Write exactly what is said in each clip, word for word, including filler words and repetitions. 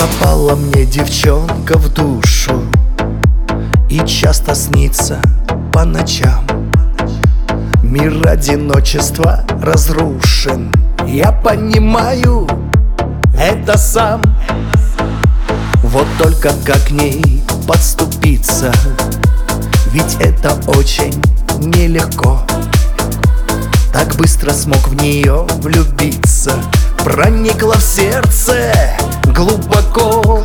Запала мне девчонка в душу и часто снится по ночам. Мир одиночества разрушен, я понимаю это сам. Вот только как к ней подступиться, ведь это очень нелегко. Так быстро смог в нее влюбиться, проникла в сердце глубоко.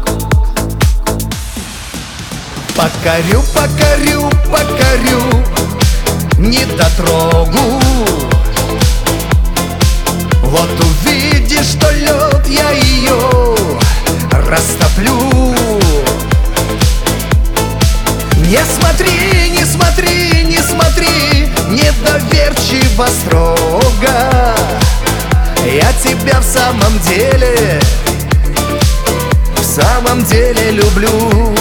Покорю, покорю, покорю недотрогу. Вот увидишь, что лед, я ее растоплю. Не смотри, не смотри, не смотри недоверчиво строго. Я тебя в самом деле, в самом деле люблю.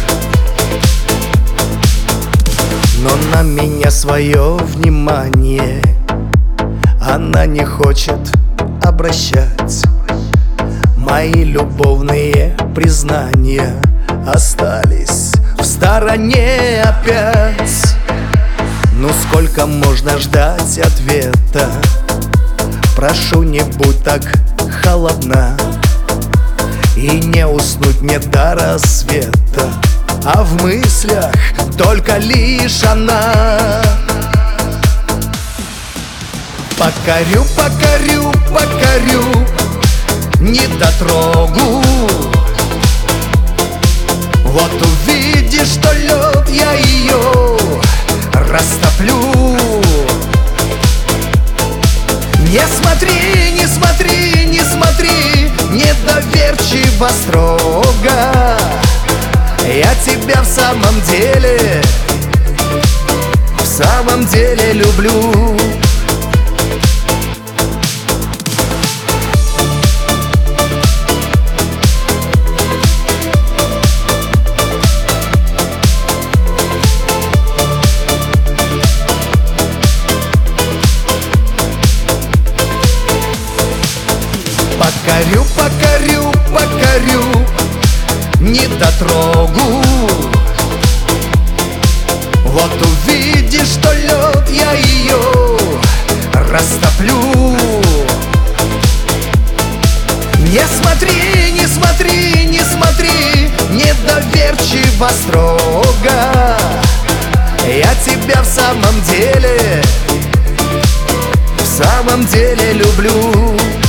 Но на меня свое внимание она не хочет обращать. Мои любовные признания остались в стороне опять. Ну сколько можно ждать ответа? Прошу, не будь так холодна, и не уснуть мне до рассвета, а в мыслях только лишь она. Покорю, покорю, покорю недотрогу. Вот увидишь, что лед, я ее растоплю. Не смотри, не смотри, не смотри недоверчиво строго. Я тебя в самом деле, в самом деле люблю. Покорю, покорю, покорю недотрогу. Вот увидишь, что лед, я ее растоплю. Не смотри, не смотри, не смотри недоверчиво строго. Я тебя в самом деле, в самом деле люблю.